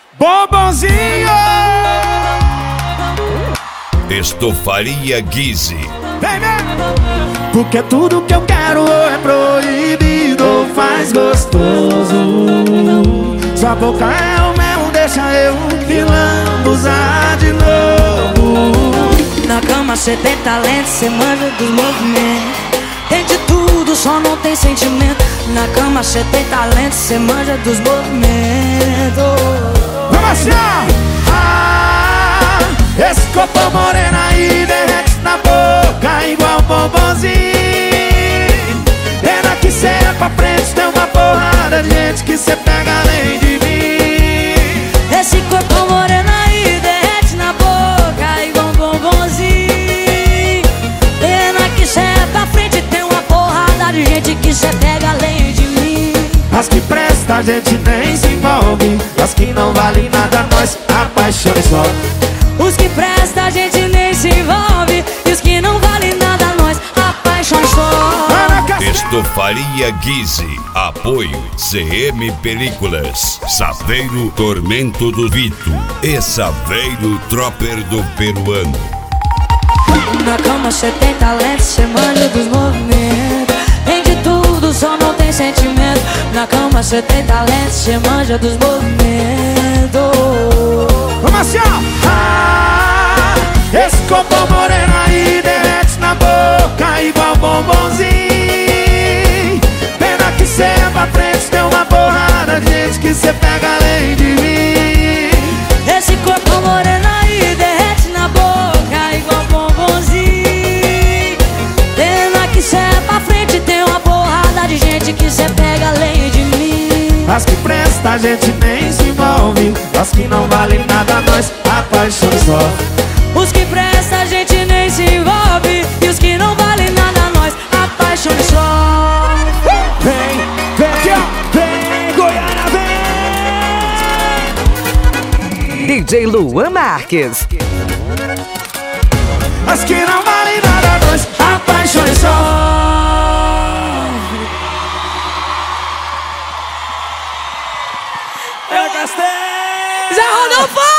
Bombonzinho. Estofaria Guise. Vem, vem. Porque tudo que eu quero é proibido ou faz gostoso. Sua boca é o mel, deixa eu lambuzar de novo. Na cama cê tem talento, cê manja dos movimentos. Tem de tudo, só não tem sentimento. Na cama cê tem talento, cê manja dos movimentos. Vamos assim, esse corpo moreno aí derrete na boca igual bombonzinho. Pena que cê é pra frente, tem uma porrada de gente que cê pega além de mim. Esse corpo moreno aí derrete na boca igual bombonzinho. Pena que cê é pra frente, tem uma porrada de gente que cê pega além de mim. As que presta a gente nem se envolve, as que não valem nada nós apaixona só. Os que presta a gente nem se envolve, e os que não valem nada nós apaixona só. Estofaria Guise. Apoio CM Películas, Saveiro Tormento do Vito e Saveiro Tropper do Peruano. Na cama cê tem talento, cê manja dos movimentos. Tem de tudo, só não tem sentimento. Na cama cê tem talento, cê manja dos movimentos. Vamos assim, esse corpo moreno aí derrete na boca igual bombonzinho. Pena que cê é pra frente, tem uma porrada de gente que cê pega além de mim. Esse corpo moreno aí derrete na boca igual bombonzinho. Pena que cê é pra frente, tem uma porrada de gente que cê pega além de mim. As que presta a gente nem se envolve, as que não valem nada nós apaixona só. Os que presta a gente nem se envolve, e os que não valem nada nós apaixona só. Vem, vem, vem, Goiânia, vem. DJ Luan Marques. As que não valem nada nós apaixona só. Eu gastei. Zé Rodolfo!